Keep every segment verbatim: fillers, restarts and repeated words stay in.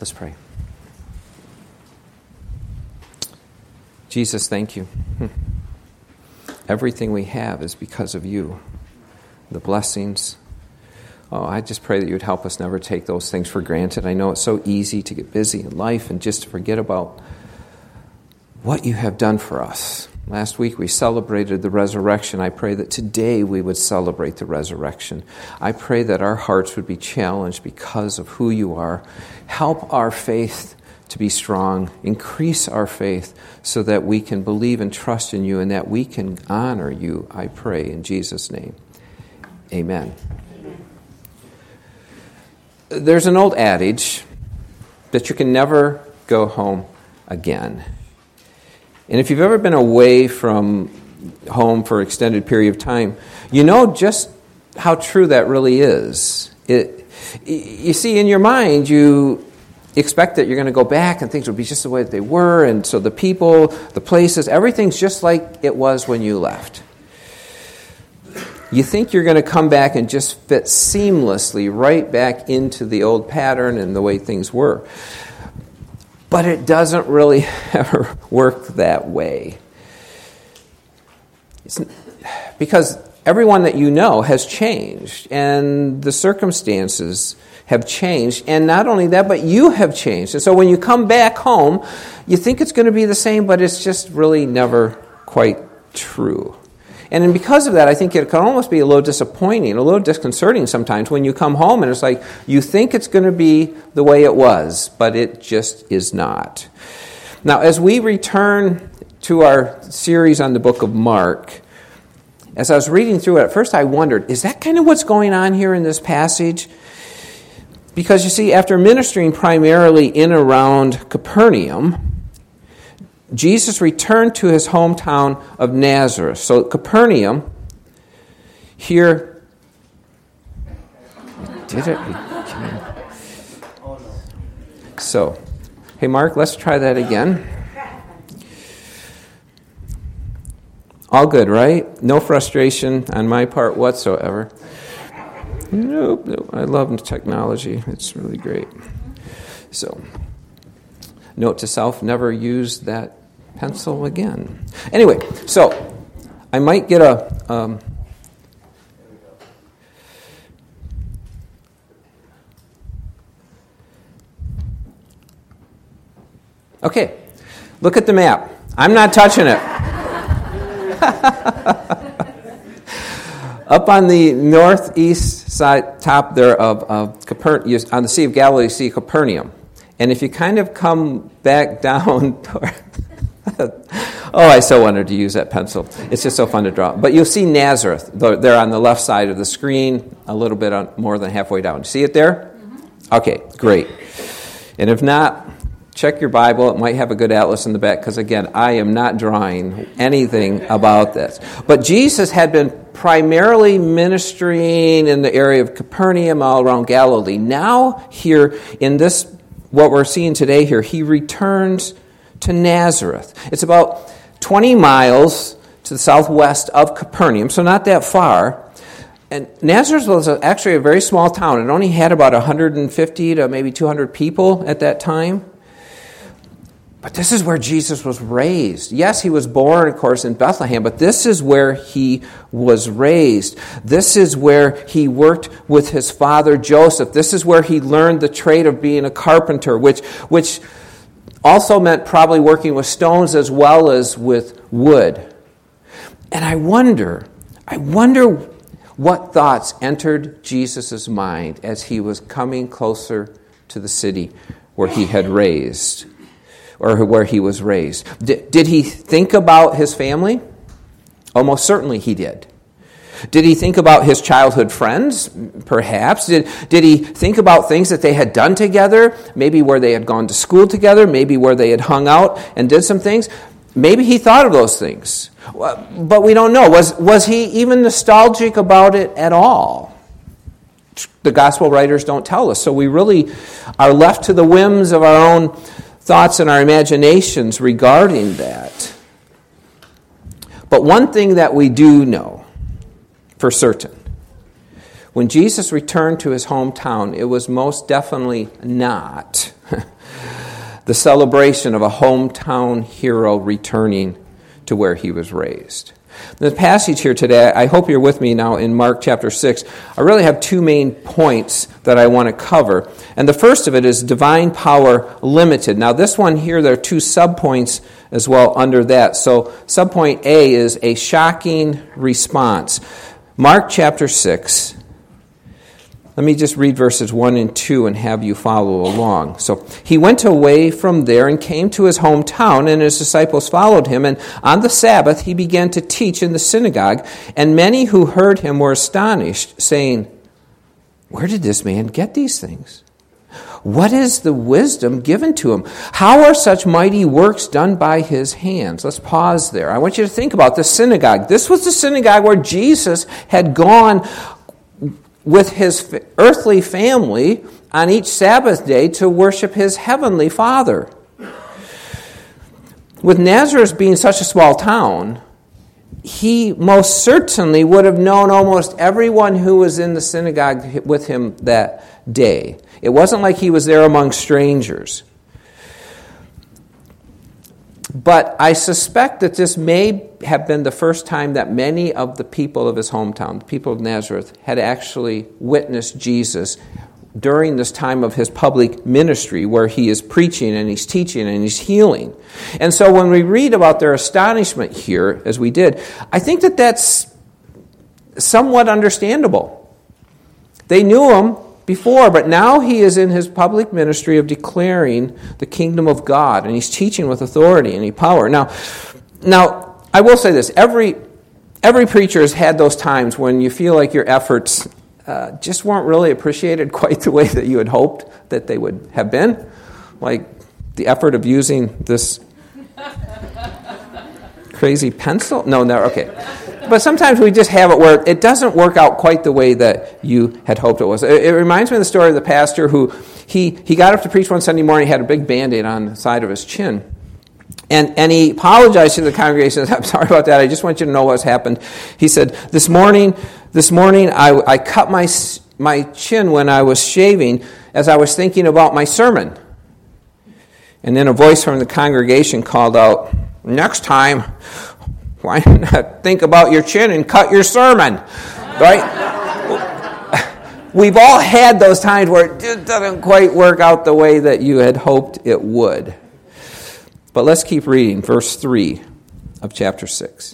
Let's pray. Jesus, thank you. Everything we have is because of you. The blessings. Oh, I just pray that you would help us never take those things for granted. I know it's so easy to get busy in life and just to forget about what you have done for us. Last week we celebrated the resurrection. I pray that today we would celebrate the resurrection. I pray that our hearts would be challenged because of who you are. Help our faith to be strong. Increase our faith so that we can believe and trust in you and that we can honor you, I pray, in Jesus' name. Amen. Amen. There's an old adage that you can never go home again. And if you've ever been away from home for an extended period of time, you know just how true that really is. It, you see, in your mind, you expect that you're going to go back and things will be just the way that they were, and so the people, the places, everything's just like it was when you left. You think you're going to come back and just fit seamlessly right back into the old pattern and the way things were. But it doesn't really ever work that way. It's, because everyone that you know has changed, and the circumstances have changed, and not only that, but you have changed. And so when you come back home, you think it's going to be the same, but it's just really never quite true. And then because of that, I think it can almost be a little disappointing, a little disconcerting sometimes when you come home and it's like you think it's going to be the way it was, but it just is not. Now, as we return to our series on the book of Mark, as I was reading through it, at first I wondered, is that kind of what's going on here in this passage? Because you see, after ministering primarily in and around Capernaum, Jesus returned to his hometown of Nazareth. So Capernaum, here, did it? So, hey Mark, let's try that again. All good, right? No frustration on my part whatsoever. Nope, nope. I love technology. It's really great. So, note to self, never use that pencil again. Anyway, so I might get a... Um, okay, look at the map. I'm not touching it. Up on the northeast side, top there of, of Capernaum, on the Sea of Galilee, you see Capernaum. And if you kind of come back down toward... oh, I so wanted to use that pencil. It's just so fun to draw. But you'll see Nazareth. They're on the left side of the screen, a little bit on, more than halfway down. See it there? Mm-hmm. Okay, great. And if not, check your Bible. It might have a good atlas in the back because, again, I am not drawing anything about this. But Jesus had been primarily ministering in the area of Capernaum, all around Galilee. Now, here in this, what we're seeing today here, he returns to Nazareth. It's about twenty miles to the southwest of Capernaum, so not that far. And Nazareth was actually a very small town. It only had about one hundred fifty to maybe two hundred people at that time. But this is where Jesus was raised. Yes, he was born, of course, in Bethlehem, but this is where he was raised. This is where he worked with his father Joseph. This is where he learned the trade of being a carpenter, which which also meant probably working with stones as well as with wood. And I wonder, I wonder what thoughts entered Jesus' mind as he was coming closer to the city where he had raised, or where he was raised. Did, did he think about his family? Almost certainly he did. Did he think about his childhood friends? Perhaps. Did, did he think about things that they had done together? Maybe where they had gone to school together, maybe where they had hung out and did some things. Maybe he thought of those things. But we don't know. Was, was he even nostalgic about it at all? The gospel writers don't tell us. So we really are left to the whims of our own thoughts and our imaginations regarding that. But one thing that we do know for certain, When Jesus returned to his hometown, it was most definitely not the celebration of a hometown hero returning to where he was raised. The passage here today, I hope you're with me now in Mark chapter six. I really have two main points that I want to cover. And the first of it is divine power limited. Now this one here, there are two subpoints as well under that. So subpoint A is a shocking response. Mark chapter six. Let me just read verses one and two and have you follow along. So he went away from there and came to his hometown, and his disciples followed him. And on the Sabbath he began to teach in the synagogue, and many who heard him were astonished, saying, "Where did this man get these things? What is the wisdom given to him? How are such mighty works done by his hands?" Let's pause there. I want you to think about the synagogue. This was the synagogue where Jesus had gone with his earthly family on each Sabbath day to worship his heavenly Father. With Nazareth being such a small town, he most certainly would have known almost everyone who was in the synagogue with him that day. It wasn't like he was there among strangers. But I suspect that this may have been the first time that many of the people of his hometown, the people of Nazareth, had actually witnessed Jesus during this time of his public ministry where he is preaching and he's teaching and he's healing. And so when we read about their astonishment here, as we did, I think that that's somewhat understandable. They knew him before, but now he is in his public ministry of declaring the kingdom of God, and he's teaching with authority and power. Now, now I will say this: every every preacher has had those times when you feel like your efforts uh, just weren't really appreciated quite the way that you had hoped that they would have been, like the effort of using this crazy pencil. No, no, okay. But sometimes we just have it where it doesn't work out quite the way that you had hoped it was. It, it reminds me of the story of the pastor who, he, he got up to preach one Sunday morning, he had a big Band-Aid on the side of his chin. And, and he apologized to the congregation. "I'm sorry about that. I just want you to know what's happened." He said, this morning, this morning I, I cut my, my chin when I was shaving as I was thinking about my sermon. And then a voice from the congregation called out, "Next time, why not think about your chin and cut your sermon?" Right? We've all had those times where it just doesn't quite work out the way that you had hoped it would. But let's keep reading. Verse three of chapter six.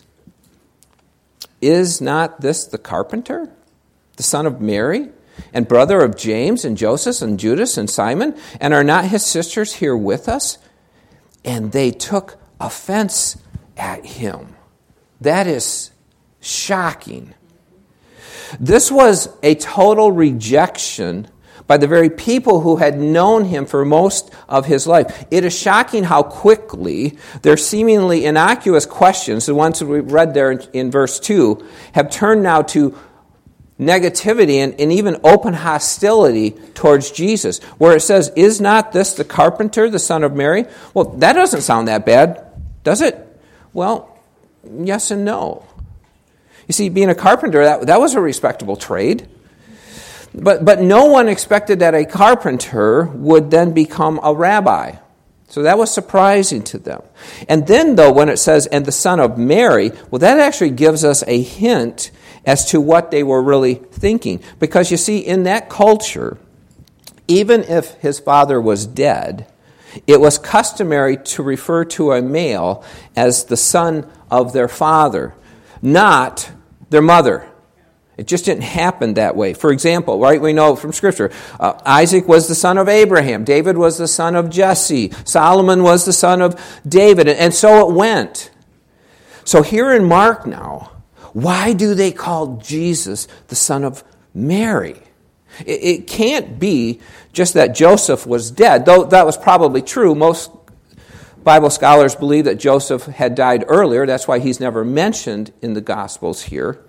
"Is not this the carpenter, the son of Mary, and brother of James and Joseph and Judas and Simon? And are not his sisters here with us?" And they took offense at him. That is shocking. This was a total rejection by the very people who had known him for most of his life. It is shocking how quickly their seemingly innocuous questions, the ones that we read there in, in verse two, have turned now to negativity and, and even open hostility towards Jesus. Where it says, "Is not this the carpenter, the son of Mary?" Well, that doesn't sound that bad, does it? Well, yes and no. You see, being a carpenter, that, that was a respectable trade. But, but no one expected that a carpenter would then become a rabbi. So that was surprising to them. And then, though, when it says, "and the son of Mary," well, that actually gives us a hint as to what they were really thinking. Because, you see, in that culture, even if his father was dead, it was customary to refer to a male as the son of their father, not their mother. It just didn't happen that way. For example, right, we know from Scripture, uh, Isaac was the son of Abraham, David was the son of Jesse, Solomon was the son of David, and so it went. So here in Mark now, why do they call Jesus the son of Mary? It, it can't be just that Joseph was dead, though that was probably true. Most Bible scholars believe that Joseph had died earlier. That's why he's never mentioned in the Gospels here.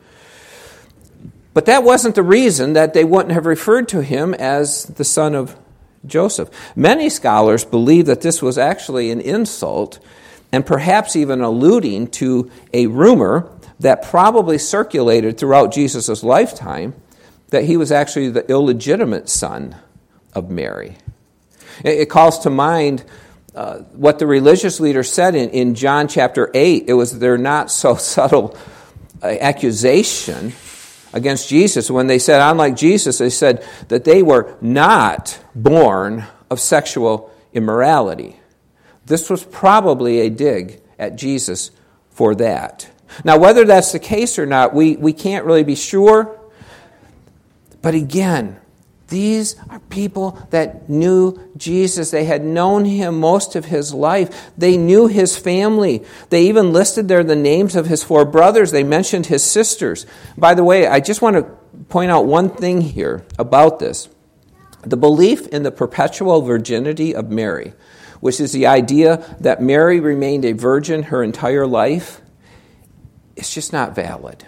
But that wasn't the reason that they wouldn't have referred to him as the son of Joseph. Many scholars believe that this was actually an insult and perhaps even alluding to a rumor that probably circulated throughout Jesus' lifetime that he was actually the illegitimate son of Mary. It, it calls to mind uh, what the religious leaders said in, in John chapter eight. It was their not so subtle uh, accusation against Jesus. When they said, unlike Jesus, they said that they were not born of sexual immorality. This was probably a dig at Jesus for that. Now, whether that's the case or not, we, we can't really be sure. But again, these are people that knew Jesus. They had known him most of his life. They knew his family. They even listed there the names of his four brothers. They mentioned his sisters. By the way, I just want to point out one thing here about this. The belief in the perpetual virginity of Mary, which is the idea that Mary remained a virgin her entire life, is just not valid.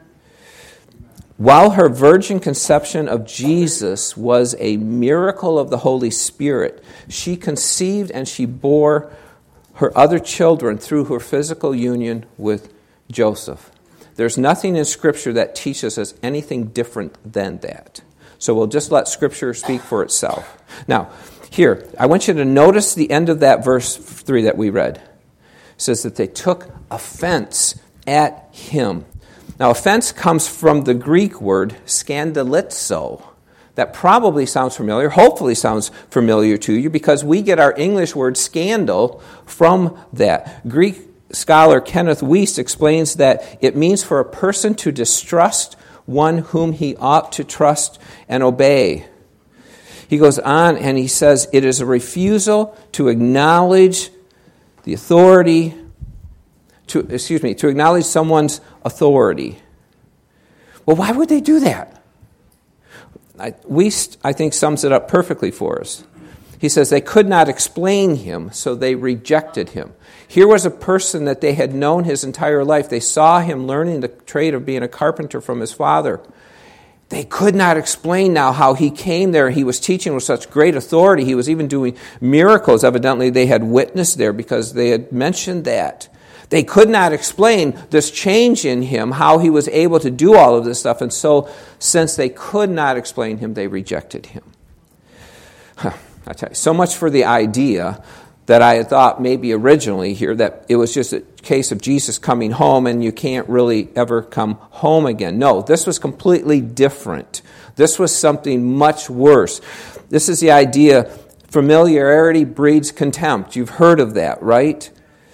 While her virgin conception of Jesus was a miracle of the Holy Spirit, she conceived and she bore her other children through her physical union with Joseph. There's nothing in Scripture that teaches us anything different than that. So we'll just let Scripture speak for itself. Now, here, I want you to notice the end of that verse three that we read. It says that they took offense at him. Now, offense comes from the Greek word scandalizo. That probably sounds familiar, hopefully sounds familiar to you, because we get our English word scandal from that. Greek scholar Kenneth Wuest explains that it means for a person to distrust one whom he ought to trust and obey. He goes on and he says, it is a refusal to acknowledge the authority To, excuse me, to acknowledge someone's authority. Well, why would they do that? I, Wuest, I think, sums it up perfectly for us. He says they could not explain him, so they rejected him. Here was a person that they had known his entire life. They saw him learning the trade of being a carpenter from his father. They could not explain now how he came there. He was teaching with such great authority. He was even doing miracles. Evidently, they had witnessed there because they had mentioned that. They could not explain this change in him, how he was able to do all of this stuff. And so, since they could not explain him, they rejected him. Huh, I tell you, so much for the idea that I had thought maybe originally here that it was just a case of Jesus coming home and you can't really ever come home again. No, this was completely different. This was something much worse. This is the idea, familiarity breeds contempt. You've heard of that, right?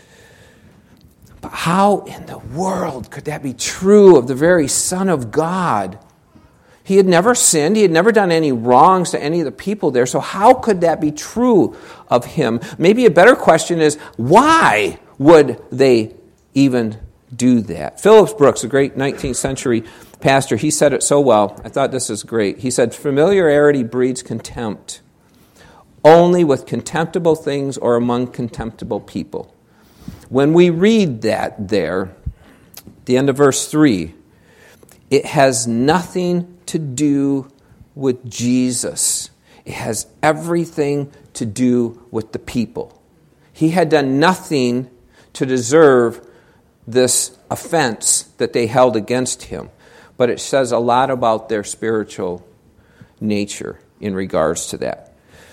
But how in the world could that be true of the very Son of God? He had never sinned. He had never done any wrongs to any of the people there. So how could that be true of him? Maybe a better question is, why would they even do that? Phillips Brooks, a great nineteenth century pastor, he said it so well. I thought this is great. He said, familiarity breeds contempt. Only with contemptible things or among contemptible people. When we read that there, the end of verse three, it has nothing to do with Jesus. It has everything to do with the people. He had done nothing to deserve this offense that they held against him. But it says a lot about their spiritual nature in regards to that.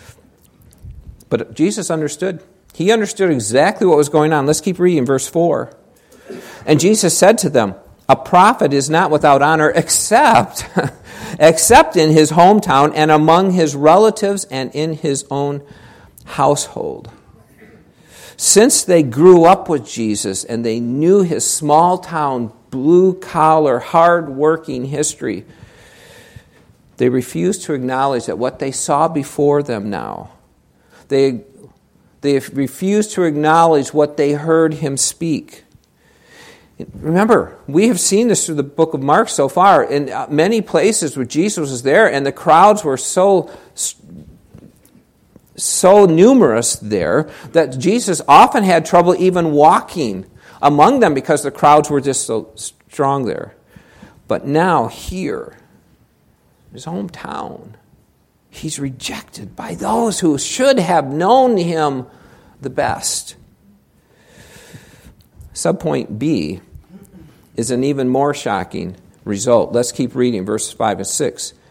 But Jesus understood. He understood exactly what was going on. Let's keep reading verse four. And Jesus said to them, a prophet is not without honor except, except in his hometown and among his relatives and in his own household. Since they grew up with Jesus and they knew his small town, blue-collar, hard-working history, they refused to acknowledge that what they saw before them now, they They refused to acknowledge what they heard him speak. Remember, we have seen this through the book of Mark so far. In many places where Jesus was there and the crowds were so, so numerous there that Jesus often had trouble even walking among them because the crowds were just so strong there. But now here, his hometown, he's rejected by those who should have known him the best. Subpoint B is an even more shocking result. Let's keep reading verses five and six.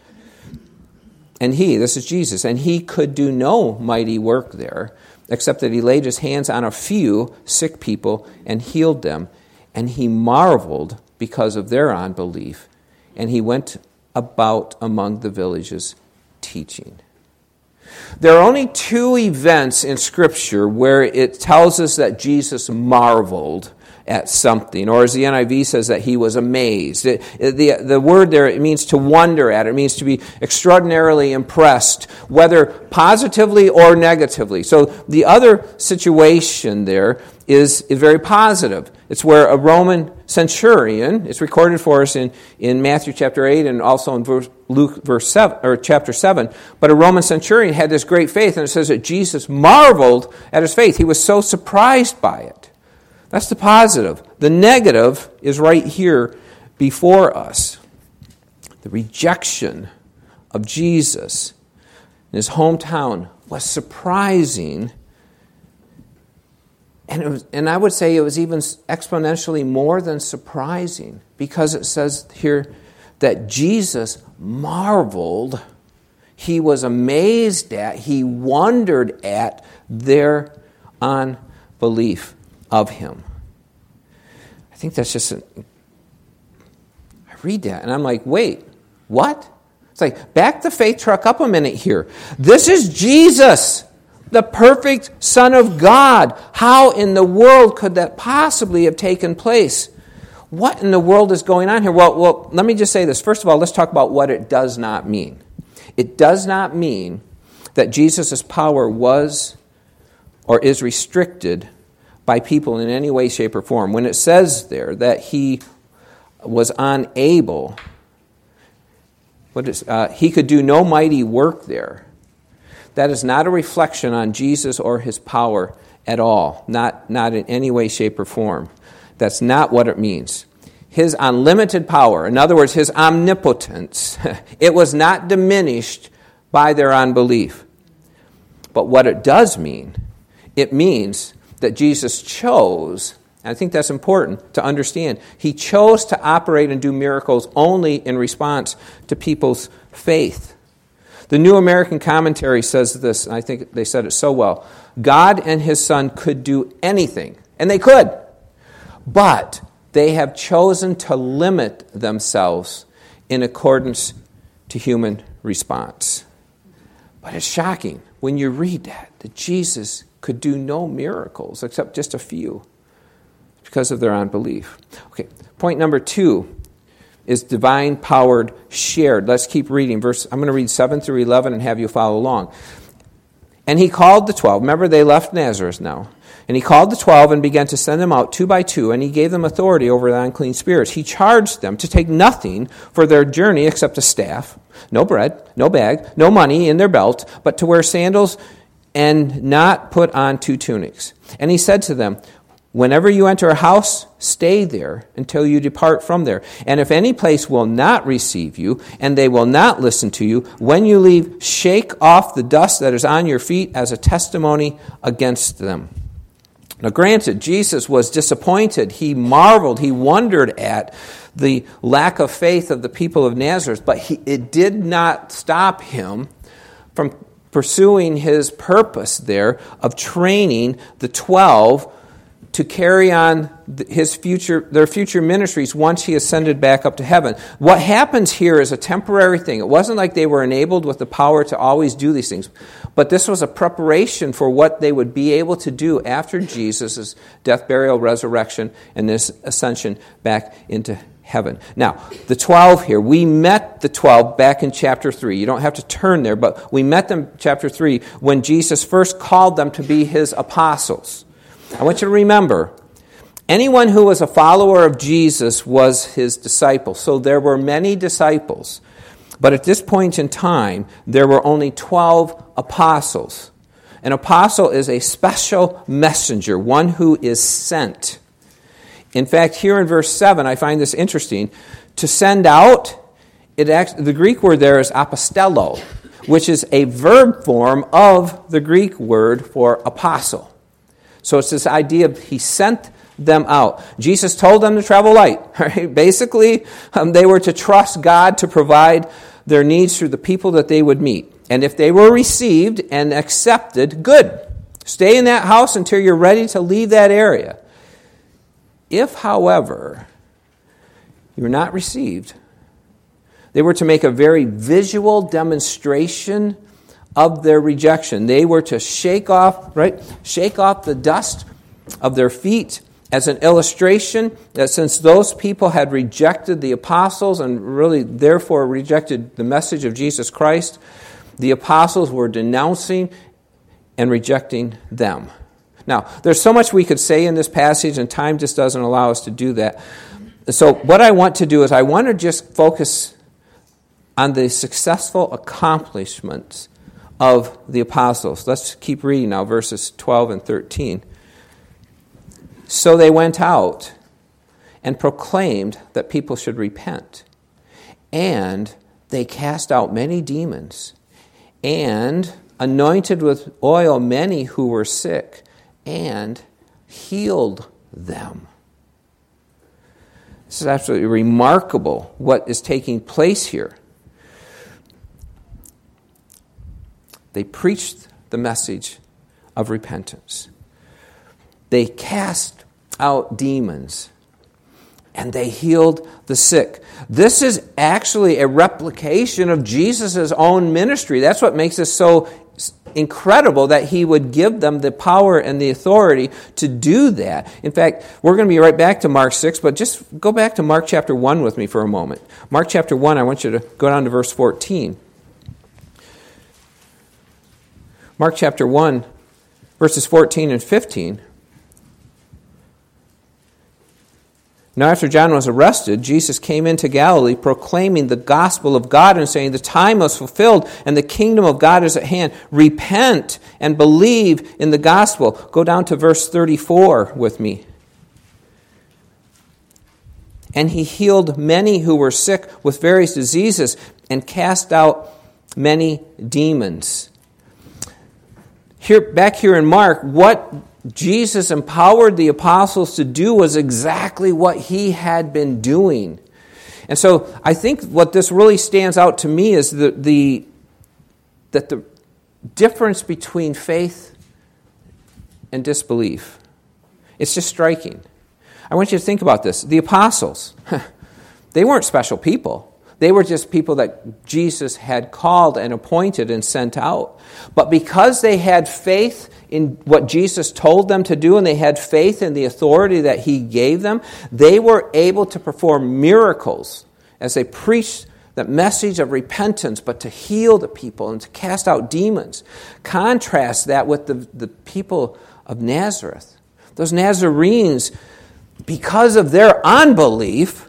and he, this is Jesus, and he could do no mighty work there, except that he laid his hands on a few sick people and healed them. And he marveled because of their unbelief. And he went about among the villages teaching. There are only two events in Scripture where it tells us that Jesus marveled at something, or as the N I V says, that he was amazed. It, the, the word there, it means to wonder at. It means to be extraordinarily impressed, whether positively or negatively. So the other situation there is, is very positive. It's where a Roman centurion, it's recorded for us in, in Matthew chapter eight and also in verse, Luke verse seven, or chapter seven, but a Roman centurion had this great faith, and it says that Jesus marveled at his faith. He was so surprised by it. That's the positive. The negative is right here before us. The rejection of Jesus in his hometown was surprising. And, it was, and I would say it was even exponentially more than surprising, because it says here that Jesus marveled, he was amazed at, he wondered at their unbelief of him. I think that's just a, I read that and I'm like, wait, what? It's like, back the faith truck up a minute here. This is Jesus, the perfect Son of God. How in the world could that possibly have taken place? What in the world is going on here? Well, well, let me just say this. First of all, let's talk about what it does not mean. It does not mean that Jesus' power was or is restricted by people in any way, shape, or form. When it says there that he was unable, what is, uh, he could do no mighty work there, that is not a reflection on Jesus or his power at all, not, not in any way, shape, or form. That's not what it means. His unlimited power, in other words, his omnipotence, it was not diminished by their unbelief. But what it does mean, it means that Jesus chose, and I think that's important to understand, he chose to operate and do miracles only in response to people's faith. The New American Commentary says this, and I think they said it so well. God and his Son could do anything, and they could, but they have chosen to limit themselves in accordance to human response. But it's shocking when you read that, that Jesus could do no miracles except just a few because of their unbelief. Okay, point number two is divine powered shared. Let's keep reading. Verse. I'm going to read seven through eleven and have you follow along. And he called the twelve. Remember, they left Nazareth now. And he called the twelve and began to send them out two by two, and he gave them authority over the unclean spirits. He charged them to take nothing for their journey except a staff, no bread, no bag, no money in their belt, but to wear sandals and not put on two tunics. And he said to them, whenever you enter a house, stay there until you depart from there. And if any place will not receive you, and they will not listen to you, when you leave, shake off the dust that is on your feet as a testimony against them. Now granted, Jesus was disappointed. He marveled, he wondered at the lack of faith of the people of Nazareth, but he, it did not stop him from pursuing his purpose there of training the twelve to carry on his future, their future ministries once he ascended back up to heaven. What happens here is a temporary thing. It wasn't like they were enabled with the power to always do these things, but this was a preparation for what they would be able to do after Jesus' death, burial, resurrection, and this ascension back into heaven. Now, the twelve here, we met the twelve back in chapter three. You don't have to turn there, but we met them in chapter three when Jesus first called them to be his apostles. I want you to remember, anyone who was a follower of Jesus was his disciple. So there were many disciples. But at this point in time, there were only twelve apostles. An apostle is a special messenger, one who is sent. In fact, here in verse seven, I find this interesting. To send out, it actually, the Greek word there is apostello, which is a verb form of the Greek word for apostle. So it's this idea of he sent them out. Jesus told them to travel light. Right? Basically, um, they were to trust God to provide their needs through the people that they would meet. And if they were received and accepted, good. Stay in that house until you're ready to leave that area. If, however, you were not received, they were to make a very visual demonstration of their rejection. They were to shake off, right? Shake off the dust of their feet as an illustration that since those people had rejected the apostles and really therefore rejected the message of Jesus Christ, the apostles were denouncing and rejecting them. Now, there's so much we could say in this passage, and time just doesn't allow us to do that. So what I want to do is I want to just focus on the successful accomplishments of the apostles. Let's keep reading now, verses twelve and thirteen. So they went out and proclaimed that people should repent. And they cast out many demons and anointed with oil many who were sick and healed them. This is absolutely remarkable what is taking place here. They preached the message of repentance. They cast out demons, and they healed the sick. This is actually a replication of Jesus' own ministry. That's what makes it so incredible that he would give them the power and the authority to do that. In fact, we're going to be right back to Mark six, but just go back to Mark chapter one with me for a moment. Mark chapter one, I want you to go down to verse fourteen. Mark chapter one, verses fourteen and fifteen. Now after John was arrested, Jesus came into Galilee proclaiming the gospel of God and saying, the time was fulfilled and the kingdom of God is at hand. Repent and believe in the gospel. Go down to verse thirty-four with me. And he healed many who were sick with various diseases and cast out many demons. Here, back here in Mark, what Jesus empowered the apostles to do was exactly what he had been doing. And so I think what this really stands out to me is the, the that the difference between faith and disbelief. It's just striking. I want you to think about this. The apostles, they weren't special people. They were just people that Jesus had called and appointed and sent out. But because they had faith in what Jesus told them to do and they had faith in the authority that he gave them, they were able to perform miracles as they preached that message of repentance, but to heal the people and to cast out demons. Contrast that with the, the people of Nazareth. Those Nazarenes, because of their unbelief,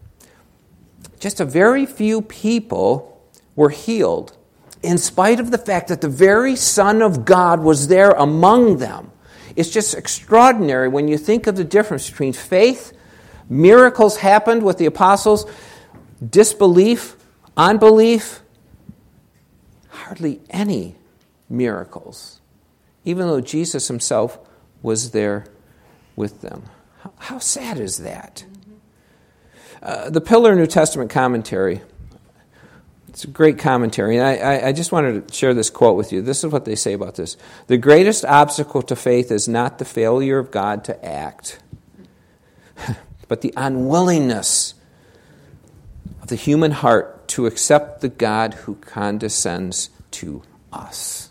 just a very few people were healed, in spite of the fact that the very Son of God was there among them. It's just extraordinary when you think of the difference between faith, miracles happened with the apostles, disbelief, unbelief, hardly any miracles, even though Jesus himself was there with them. How sad is that? Uh, the Pillar New Testament commentary, it's a great commentary, and I, I, I just wanted to share this quote with you. This is what they say about this. The greatest obstacle to faith is not the failure of God to act, but the unwillingness of the human heart to accept the God who condescends to us.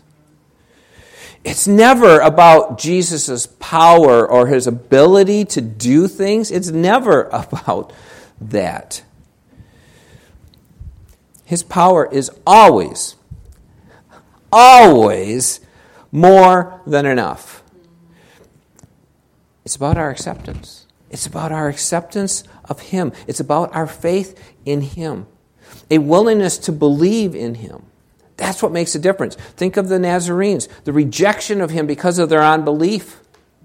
It's never about Jesus' power or his ability to do things. It's never about that. His power is always, always more than enough. It's about our acceptance. It's about our acceptance of him. It's about our faith in him. A willingness to believe in him. That's what makes a difference. Think of the Nazarenes, the rejection of him because of their unbelief.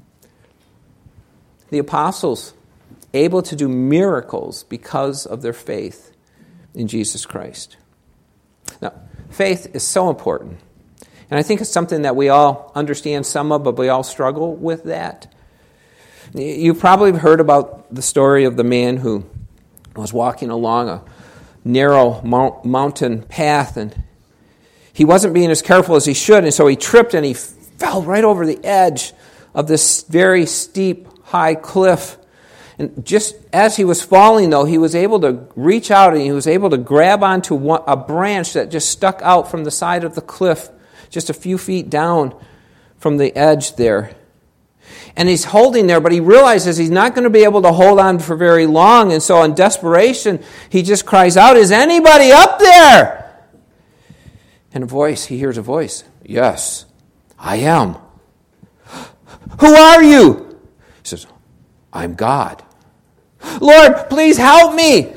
The apostles, able to do miracles because of their faith in Jesus Christ. Now, faith is so important. And I think it's something that we all understand some of, but we all struggle with that. You've probably heard about the story of the man who was walking along a narrow mountain path, and he wasn't being as careful as he should, and so he tripped and he fell right over the edge of this very steep, high cliff. And just as he was falling, though, he was able to reach out and he was able to grab onto one, a branch that just stuck out from the side of the cliff, just a few feet down from the edge there. And he's holding there, but he realizes he's not going to be able to hold on for very long. And so in desperation, he just cries out, "Is anybody up there?" And a voice, he hears a voice. "Yes, I am." "Who are you?" He says, "I'm God." "Lord, please help me."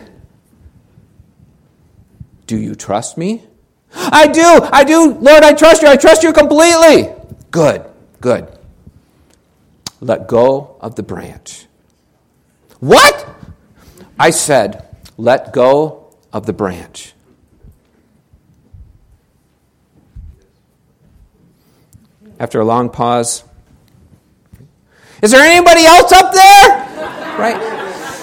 "Do you trust me?" "I do, I do. Lord, I trust you. I trust you completely." "Good, good. Let go of the branch." "What?" "I said, let go of the branch." After a long pause, "Is there anybody else up there?" Right?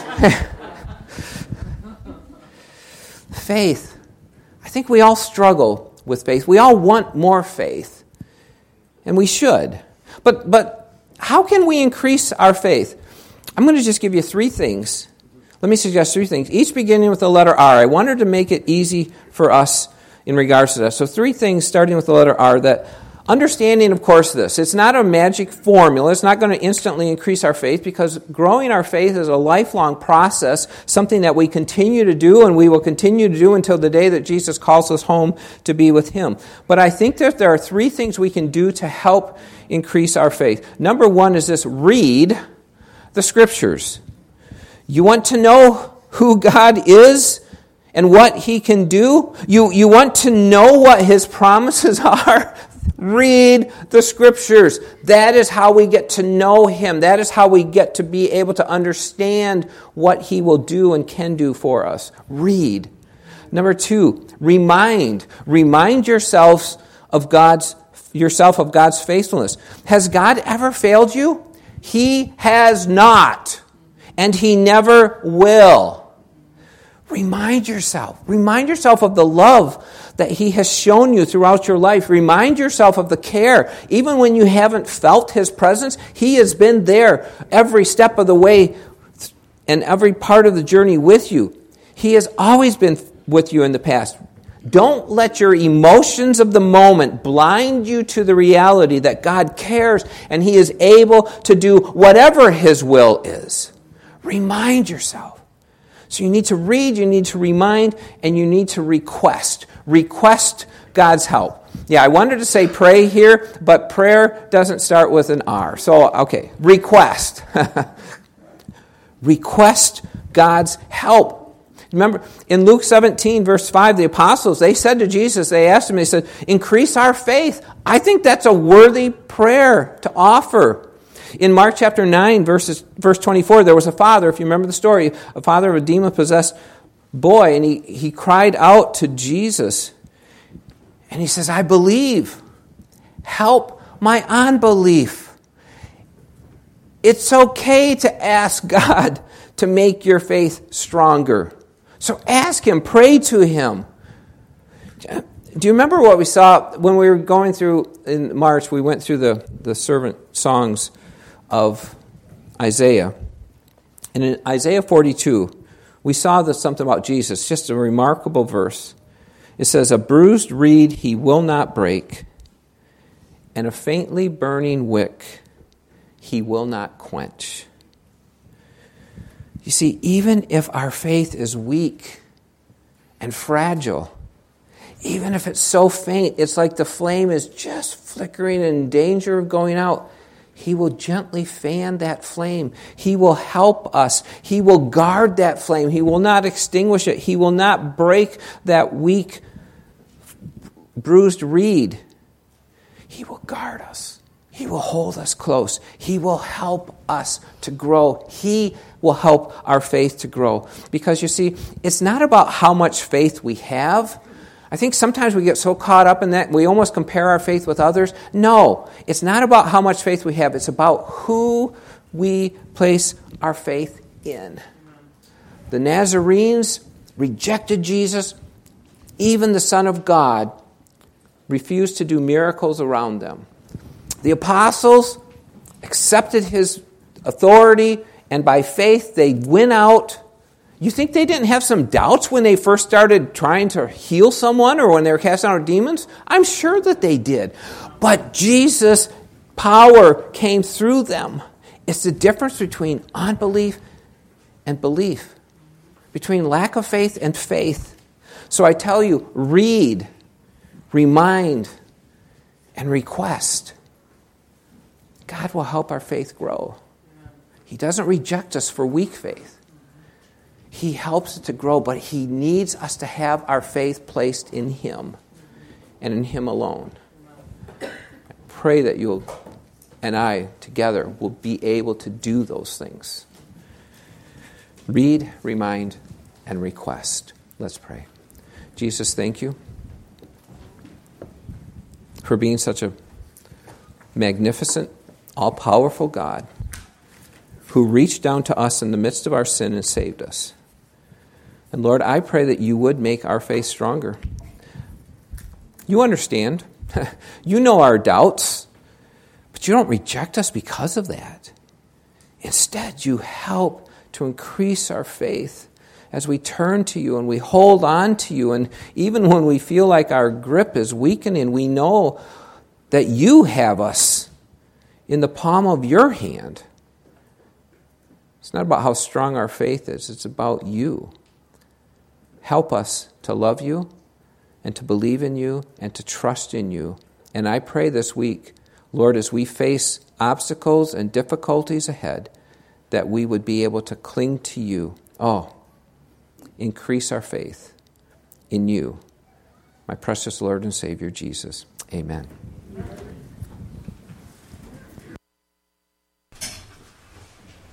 Faith. I think we all struggle with faith. We all want more faith. And we should. But but how can we increase our faith? I'm going to just give you three things. Let me suggest three things, each beginning with the letter R. I wanted to make it easy for us in regards to that. So three things starting with the letter R that understanding, of course, this. It's not a magic formula. It's not going to instantly increase our faith because growing our faith is a lifelong process, something that we continue to do and we will continue to do until the day that Jesus calls us home to be with Him. But I think that there are three things we can do to help increase our faith. Number one is this: read the Scriptures. You want to know who God is and what He can do? You, you want to know what His promises are? Read the Scriptures. That is how we get to know Him. That is how we get to be able to understand what He will do and can do for us. Read. Number two, remind. Remind yourselves of God's yourself of God's faithfulness. Has God ever failed you? He has not, and He never will. Remind yourself. Remind yourself of the love that He has shown you throughout your life. Remind yourself of the care. Even when you haven't felt His presence, He has been there every step of the way and every part of the journey with you. He has always been with you in the past. Don't let your emotions of the moment blind you to the reality that God cares and He is able to do whatever His will is. Remind yourself. So you need to read, you need to remind, and you need to request. Request God's help. Yeah, I wanted to say pray here, but prayer doesn't start with an R. So, okay, request. Request God's help. Remember, in Luke seventeen, verse five, the apostles, they said to Jesus, they asked Him, they said, increase our faith. I think that's a worthy prayer to offer. In Mark chapter nine, verses, verse twenty-four, there was a father, if you remember the story, a father of a demon-possessed boy, and he, he cried out to Jesus. And he says, I believe. Help my unbelief. It's okay to ask God to make your faith stronger. So ask Him, pray to Him. Do you remember what we saw when we were going through, in March, we went through the, the servant songs of Isaiah. And in Isaiah forty-two, we saw this, something about Jesus, just a remarkable verse. It says, a bruised reed He will not break, and a faintly burning wick He will not quench. You see, even if our faith is weak and fragile, even if it's so faint, it's like the flame is just flickering and in danger of going out, He will gently fan that flame. He will help us. He will guard that flame. He will not extinguish it. He will not break that weak, bruised reed. He will guard us. He will hold us close. He will help us to grow. He will help our faith to grow. Because you see, it's not about how much faith we have. I think sometimes we get so caught up in that, we almost compare our faith with others. No, it's not about how much faith we have. It's about who we place our faith in. The Nazarenes rejected Jesus. Even the Son of God refused to do miracles around them. The apostles accepted his authority, and by faith they went out. You think they didn't have some doubts when they first started trying to heal someone or when they were casting out demons? I'm sure that they did. But Jesus' power came through them. It's the difference between unbelief and belief, between lack of faith and faith. So I tell you, read, remind, and request. God will help our faith grow. He doesn't reject us for weak faith. He helps it to grow, but he needs us to have our faith placed in him and in him alone. I pray that you'll and I together will be able to do those things. Read, remind, and request. Let's pray. Jesus, thank you for being such a magnificent, all-powerful God who reached down to us in the midst of our sin and saved us. And Lord, I pray that you would make our faith stronger. You understand. You know our doubts, but you don't reject us because of that. Instead, you help to increase our faith as we turn to you and we hold on to you. And even when we feel like our grip is weakening, we know that you have us in the palm of your hand. It's not about how strong our faith is. It's about you. Help us to love you and to believe in you and to trust in you. And I pray this week, Lord, as we face obstacles and difficulties ahead, that we would be able to cling to you. Oh, increase our faith in you, my precious Lord and Savior, Jesus. Amen.